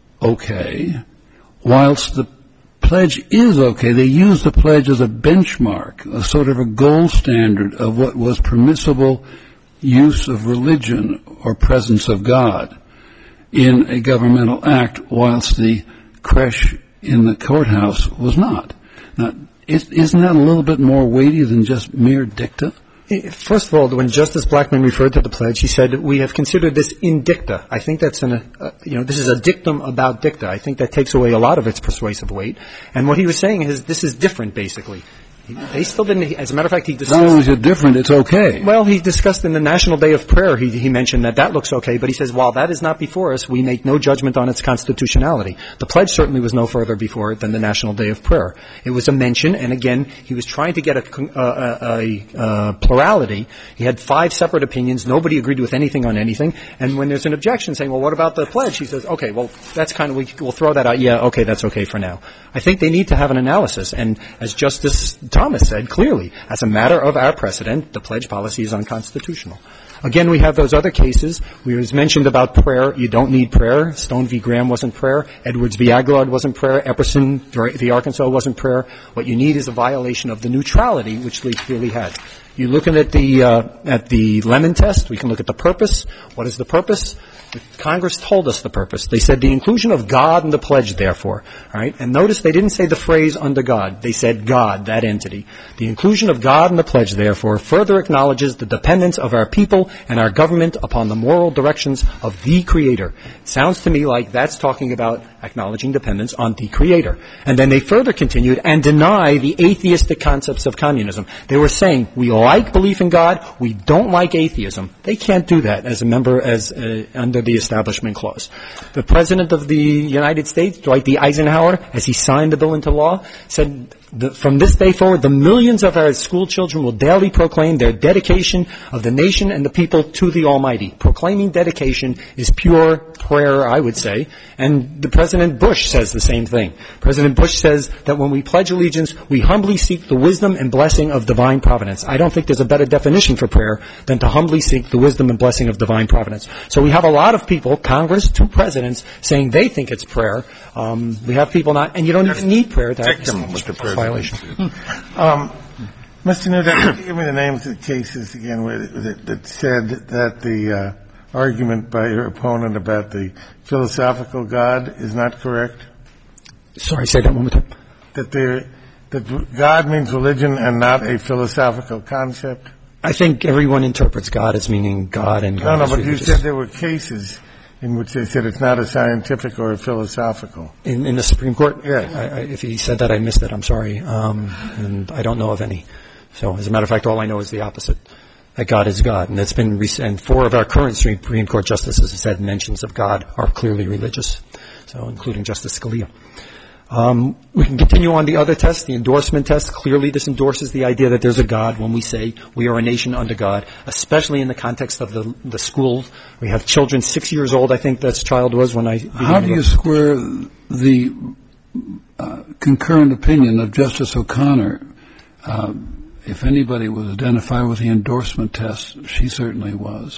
okay, whilst the pledge is okay. They used the pledge as a benchmark, a sort of a gold standard of what was permissible use of religion or presence of God in a governmental act, whilst the creche in the courthouse was not. Now, isn't that a little bit more weighty than just mere dicta? First of all, when Justice Blackmun referred to the pledge, he said, we have considered this in dicta. I think that's an, uh, you know, this is a dictum about dicta. I think that takes away a lot of its persuasive weight. And what he was saying is this is different, basically. They still didn't, as a matter of fact, he discussed... Not only is it different, it's okay. Well, he discussed in the National Day of Prayer, he, he mentioned that that looks okay, but he says, while that is not before us, we make no judgment on its constitutionality. The pledge certainly was no further before it than the National Day of Prayer. It was a mention, and again, he was trying to get a, a, a, a plurality. He had five separate opinions. Nobody agreed with anything on anything. And when there's an objection saying, well, what about the pledge? He says, okay, well, that's kind of, we, we'll throw that out. Yeah, okay, that's okay for now. I think they need to have an analysis, and as Justice Thomas said clearly, as a matter of our precedent, the pledge policy is unconstitutional. Again, we have those other cases. We was mentioned about prayer. You don't need prayer. Stone v. Graham wasn't prayer. Edwards v. Aguilar wasn't prayer. Epperson v. Arkansas wasn't prayer. What you need is a violation of the neutrality, which Lee clearly had. You're looking at the uh, at the Lemon test. We can look at the purpose. What is the purpose? Congress told us the purpose. They said the inclusion of God in the pledge, therefore. All right? And notice they didn't say the phrase under God. They said God, that entity. The inclusion of God in the pledge, therefore, further acknowledges the dependence of our people and our government upon the moral directions of the Creator. It sounds to me like that's talking about acknowledging dependence on the Creator. And then they further continued and deny the atheistic concepts of communism. They were saying, we like belief in God, we don't like atheism. They can't do that as a member, as uh, under the Establishment Clause. The President of the United States, Dwight D. Eisenhower, as he signed the bill into law, said, the, from this day forward, the millions of our school children will daily proclaim their dedication of the nation and the people to the Almighty. Proclaiming dedication is pure prayer, I would say. And the President Bush says the same thing. President Bush says that when we pledge allegiance, we humbly seek the wisdom and blessing of divine providence. I don't think there's a better definition for prayer than to humbly seek the wisdom and blessing of divine providence. So we have a lot of people, Congress, two presidents, saying they think it's prayer. Um, we have people not, and you don't even need prayer to have a violation. Um, Mister Newton, give me the names of the cases again where, that, that said that the uh, argument by your opponent about the philosophical God is not correct. Sorry, say that one more time. That there, that God means religion and not a philosophical concept? I think everyone interprets God as meaning God and God No, no, as but religious. you said there were cases in which they said it's not a scientific or a philosophical. In, in the Supreme Court? Yes. I, I, if he said that, I missed it. I'm sorry. Um, and I don't know of any. So, as a matter of fact, all I know is the opposite, that God is God. And it's been, rec- and four of our current Supreme Court justices have said mentions of God are clearly religious. So, including Justice Scalia. Um, we can continue on the other test, the endorsement test. Clearly, this endorses the idea that there's a God when we say we are a nation under God, especially in the context of the, the school. We have children six years old, I think that child was when I... How do you square the uh, concurrent opinion of Justice O'Connor? Uh, if anybody was identified with the endorsement test, she certainly was.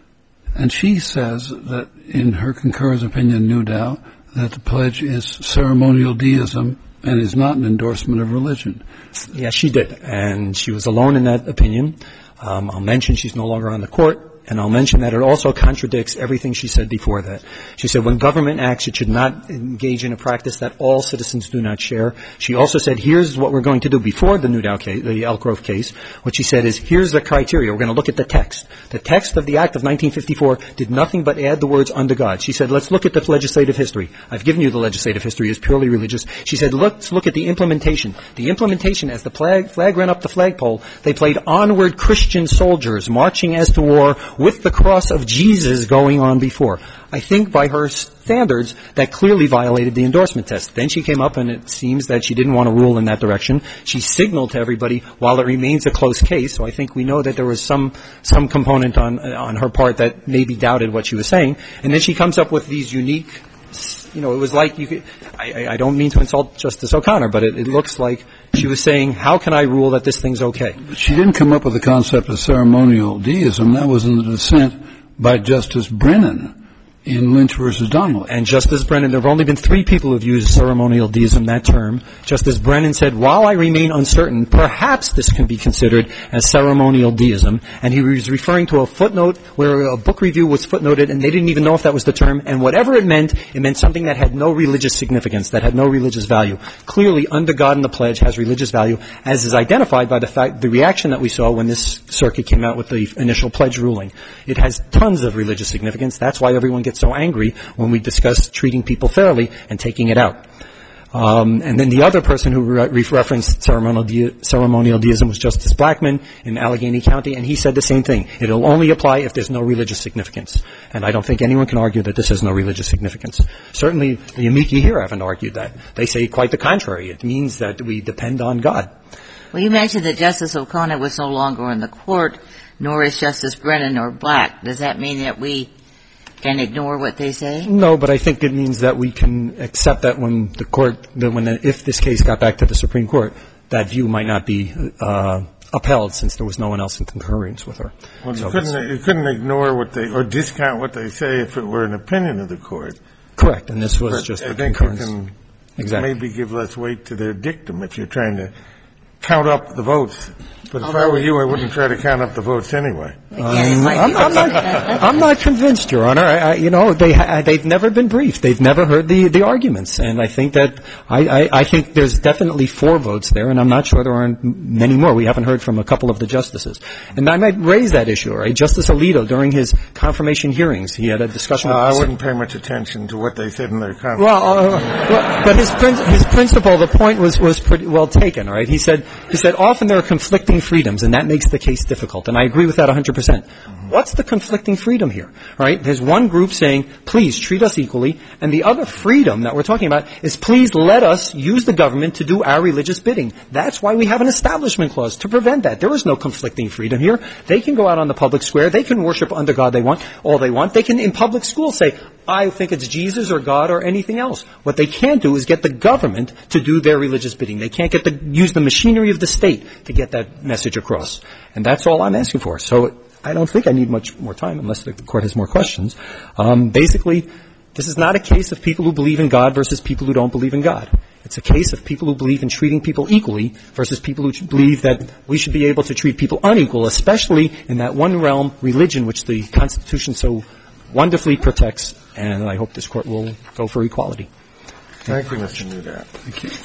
And she says that in her concurrent opinion, no doubt, that the pledge is ceremonial deism and is not an endorsement of religion. Yeah, she did. And she was alone in that opinion. Um, I'll mention she's no longer on the court. And I'll mention that it also contradicts everything she said before that. She said when government acts, it should not engage in a practice that all citizens do not share. She also said, here's what we're going to do before the Newdow case, the Elk Grove case. What she said is, here's the criteria. We're going to look at the text. The text of the Act of nineteen fifty-four did nothing but add the words under God. She said, let's look at the legislative history. I've given you the legislative history. It's purely religious. She said, let's look at the implementation. The implementation, as the flag, flag ran up the flagpole, they played onward Christian soldiers marching as to war with the cross of Jesus going on before. I think by her standards, that clearly violated the endorsement test. Then she came up, and it seems that she didn't want to rule in that direction. She signaled to everybody, while it remains a close case, so I think we know that there was some some component on on her part that maybe doubted what she was saying. And then she comes up with these unique, you know, it was like you could, I, I don't mean to insult Justice O'Connor, but it, it looks like she was saying, how can I rule that this thing's okay? She didn't come up with the concept of ceremonial deism. That was in the dissent by Justice Brennan in Lynch versus Donnelly. And Justice Brennan, there have only been three people who have used ceremonial deism, that term. Justice Brennan said, while I remain uncertain, perhaps this can be considered as ceremonial deism. And he was referring to a footnote where a book review was footnoted, and they didn't even know if that was the term. And whatever it meant, it meant something that had no religious significance, that had no religious value. Clearly, under God and the pledge has religious value, as is identified by the fact, the reaction that we saw when this circuit came out with the initial pledge ruling. It has tons of religious significance. That's why everyone gets so angry when we discuss treating people fairly and taking it out. Um, and then the other person who re- referenced ceremonial, de- ceremonial deism was Justice Blackmun in Allegheny County, and he said the same thing. It'll only apply if there's no religious significance. And I don't think anyone can argue that this has no religious significance. Certainly, the amici here haven't argued that. They say quite the contrary. It means that we depend on God. Well, you mentioned that Justice O'Connor was no longer in the court, nor is Justice Brennan or Black. Does that mean that we can ignore what they say? No, but I think it means that we can accept that when the court, that when the, if this case got back to the Supreme Court, that view might not be uh, upheld since there was no one else in concurrence with her. Well, so you couldn't you couldn't ignore what they or discount what they say if it were an opinion of the court. Correct, and this was but just I a think you concurrence. can Exactly. maybe give less weight to their dictum if you're trying to count up the votes. But if I were you, I wouldn't try to count up the votes anyway. Um, I'm, I'm, not, I'm not convinced, Your Honor. I, I, you know, they ha- they've never been briefed. They've never heard the, the arguments, and I think that I, I, I think there's definitely four votes there, and I'm not sure there aren't many more. We haven't heard from a couple of the justices, and I might raise that issue. Right, Justice Alito during his confirmation hearings, he had a discussion. Uh, with I wouldn't pay much attention to what they said in their confirmation. Well, uh, well, but his prin- his principle, the point was was pretty well taken. Right, he said he said often there are conflicting freedoms, and that makes the case difficult, and I agree with that one hundred percent. Mm-hmm. What's the conflicting freedom here, right? There's one group saying, please treat us equally, and the other freedom that we're talking about is please let us use the government to do our religious bidding. That's why we have an establishment clause, to prevent that. There is no conflicting freedom here. They can go out on the public square. They can worship under God they want, all they want. They can, in public school, say, I think it's Jesus or God or anything else. What they can't do is get the government to do their religious bidding. They can't get the, use the machinery of the state to get that message across. And that's all I'm asking for. So I don't think I need much more time unless the court has more questions. Um, basically, this is not a case of people who believe in God versus people who don't believe in God. It's a case of people who believe in treating people equally versus people who believe that we should be able to treat people unequal, especially in that one realm, religion, which the Constitution so wonderfully protects. And I hope this court will go for equality. Thank you, Mister Newdow. Thank you.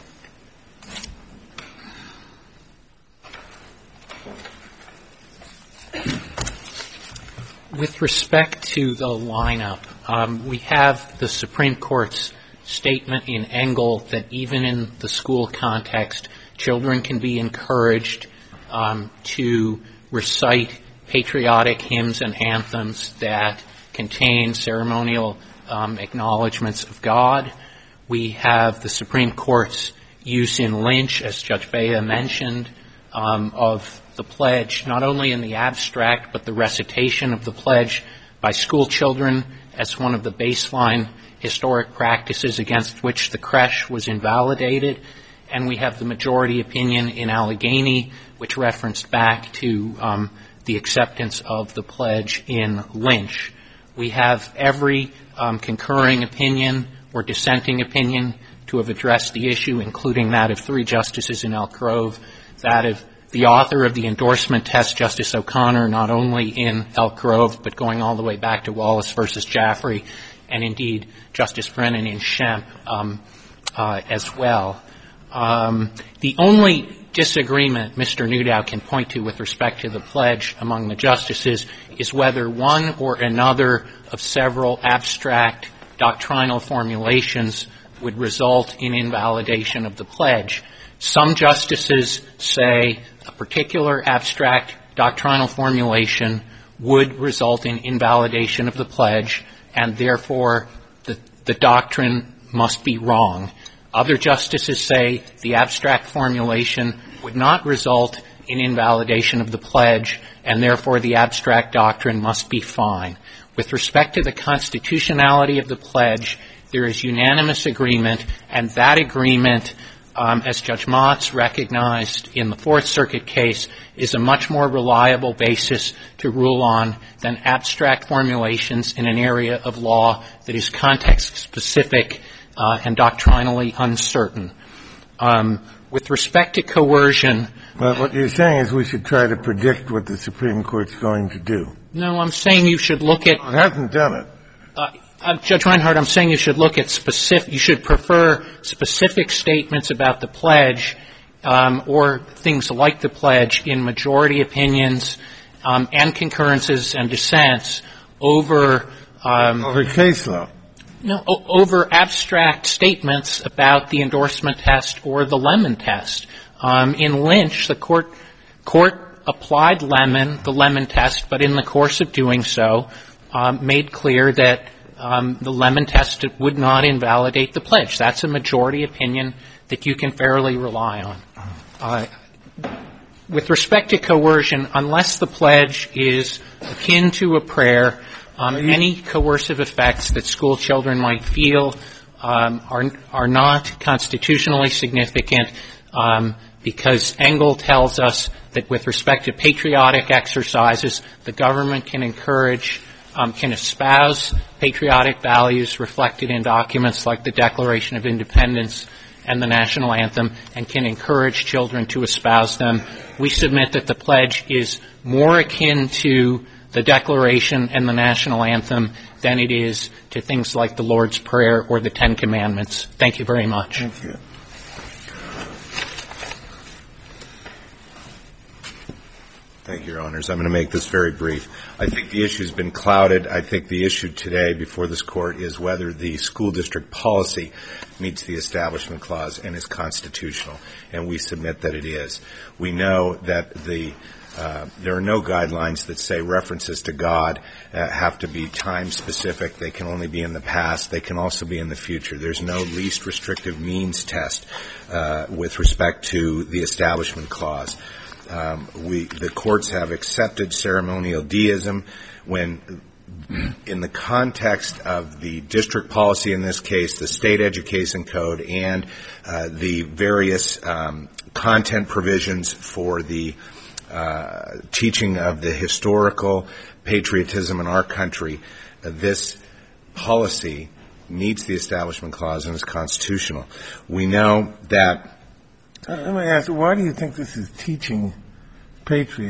With respect to the lineup, um, we have the Supreme Court's statement in Engel that even in the school context, children can be encouraged um, to recite patriotic hymns and anthems that contain ceremonial um, acknowledgments of God. We have the Supreme Court's use in Lynch, as Judge Bea mentioned, um, of the pledge, not only in the abstract, but the recitation of the pledge by school children as one of the baseline historic practices against which the creche was invalidated. And we have the majority opinion in Allegheny, which referenced back to um, the acceptance of the pledge in Lynch. We have every um, concurring opinion or dissenting opinion to have addressed the issue, including that of three justices in Elk Grove, that of the author of the endorsement test, Justice O'Connor, not only in Elk Grove, but going all the way back to Wallace versus Jaffrey, and indeed Justice Brennan in Schempp um, uh, as well. Um, the only disagreement Mister Newdow can point to with respect to the pledge among the justices is whether one or another of several abstract doctrinal formulations would result in invalidation of the pledge. Some justices say a particular abstract doctrinal formulation would result in invalidation of the pledge, and therefore the, the doctrine must be wrong. Other justices say the abstract formulation would not result in invalidation of the pledge, and therefore the abstract doctrine must be fine. With respect to the constitutionality of the pledge, there is unanimous agreement, and that agreement, um, as Judge Motz recognized in the Fourth Circuit case, is a much more reliable basis to rule on than abstract formulations in an area of law that is context-specific uh, and doctrinally uncertain. Um, with respect to coercion... Well, what you're saying is we should try to predict what the Supreme Court's going to do. No, I'm saying you should look at... It hasn't done it. Uh, uh, Judge Reinhardt, I'm saying you should look at specific... You should prefer specific statements about the pledge um, or things like the pledge in majority opinions um, and concurrences and dissents over... Um, over case law. No, o- over abstract statements about the endorsement test or the Lemon test. Um, in Lynch, the court court applied Lemon, the Lemon test, but in the course of doing so, um, made clear that um, the Lemon test would not invalidate the pledge. That's a majority opinion that you can fairly rely on. Uh, with respect to coercion, unless the pledge is akin to a prayer, um, any coercive effects that school children might feel um, are are not constitutionally significant. Um, because Engel tells us that with respect to patriotic exercises, the government can encourage, um, can espouse patriotic values reflected in documents like the Declaration of Independence and the national anthem, and can encourage children to espouse them. We submit that the pledge is more akin to the Declaration and the national anthem than it is to things like the Lord's Prayer or the Ten Commandments. Thank you very much. Thank you. Thank you, Your Honors. I'm going to make this very brief. I think the issue has been clouded. I think the issue today before this Court is whether the school district policy meets the Establishment Clause and is constitutional, and we submit that it is. We know that the uh, there are no guidelines that say references to God uh, have to be time-specific. They can only be in the past. They can also be in the future. There's no least restrictive means test uh, with respect to the Establishment Clause. Um, we, the courts have accepted ceremonial deism when, in the context of the district policy in this case, the state education code, and uh, the various um, content provisions for the uh, teaching of the historical patriotism in our country, uh, this policy meets the Establishment Clause and is constitutional. We know that... Uh, let me ask, why do you think this is teaching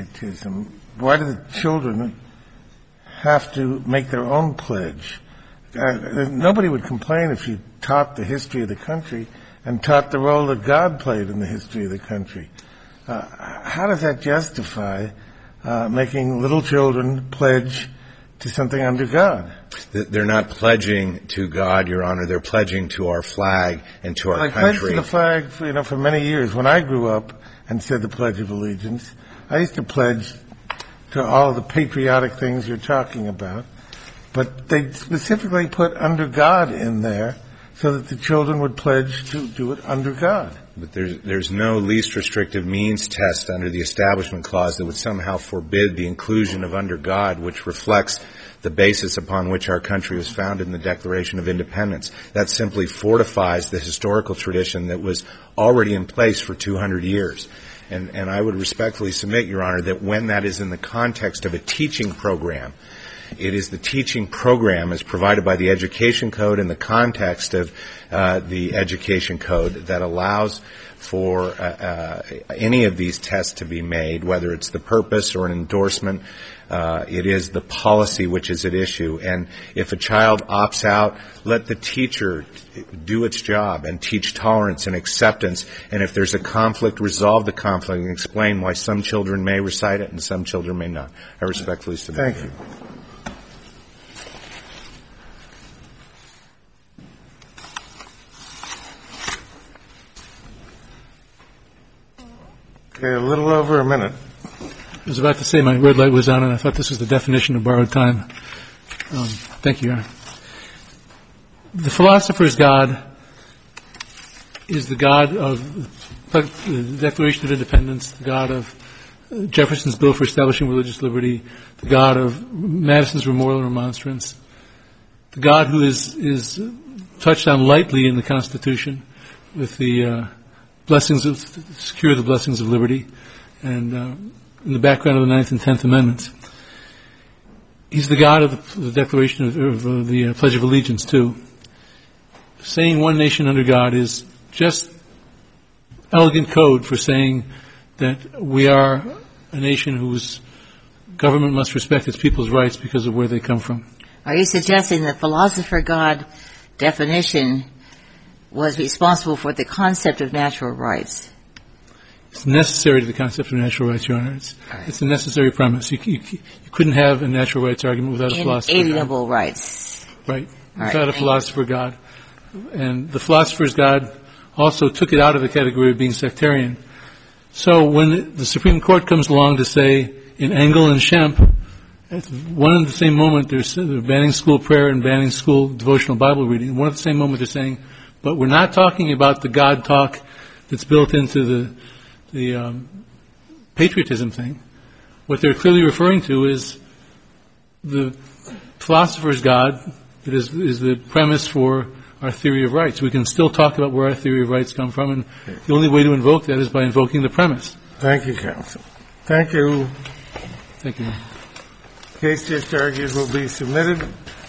patriotism? Why do the children have to make their own pledge? uh, nobody would complain if you taught the history of the country and taught the role that God played in the history of the country. Uh, how does that justify uh, making little children pledge to something under God? They're not pledging to God, Your Honor. They're pledging to our flag and to our I country. pledged to the flag, for, you know, for many years. When I grew up and said the Pledge of Allegiance, I used to pledge to all of the patriotic things you're talking about. But they specifically put under God in there so that the children would pledge to do it under God. But there's, there's no least restrictive means test under the Establishment Clause that would somehow forbid the inclusion of under God, which reflects the basis upon which our country was founded in the Declaration of Independence. That simply fortifies the historical tradition that was already in place for two hundred years. And, and I would respectfully submit, Your Honor, that when that is in the context of a teaching program, it is the teaching program as provided by the Education Code in the context of uh, the Education Code that allows for uh, uh, any of these tests to be made, whether it's the purpose or an endorsement. Uh, it is the policy which is at issue. And if a child opts out, let the teacher do its job and teach tolerance and acceptance. And if there's a conflict, resolve the conflict and explain why some children may recite it and some children may not. I respectfully submit. Thank you. Okay, a little over a minute. I was about to say my red light was on, and I thought this was the definition of borrowed time. Um, thank you, Your Honor. The philosopher's God is the God of the Declaration of Independence, the God of Jefferson's Bill for Establishing Religious Liberty, the God of Madison's Memorial and Remonstrance, the God who is, is touched on lightly in the Constitution with the uh, blessings of, secure the blessings of liberty, and uh, in the background of the Ninth and Tenth Amendments. He's the God of the, the Declaration of, of uh, the uh, Pledge of Allegiance, too. Saying one nation under God is just elegant code for saying that we are a nation whose government must respect its people's rights because of where they come from. Are you suggesting the philosopher God definition was responsible for the concept of natural rights? It's necessary to the concept of natural rights, Your Honor. It's, right. It's a necessary premise. You, you, you couldn't have a natural rights argument without a philosopher God. Inalienable rights. Right. All without right, a philosopher God. And the philosopher's God also took it out of the category of being sectarian. So when the Supreme Court comes along to say, in Engel and Schempp, at one and the same moment they're, they're banning school prayer and banning school devotional Bible reading. One at the same moment they're saying, but we're not talking about the God talk that's built into the the um, patriotism thing. What they're clearly referring to is the philosopher's God that is, is the premise for our theory of rights. We can still talk about where our theory of rights come from, and the only way to invoke that is by invoking the premise. Thank you, counsel. Thank you. Thank you. The case just argued will be submitted.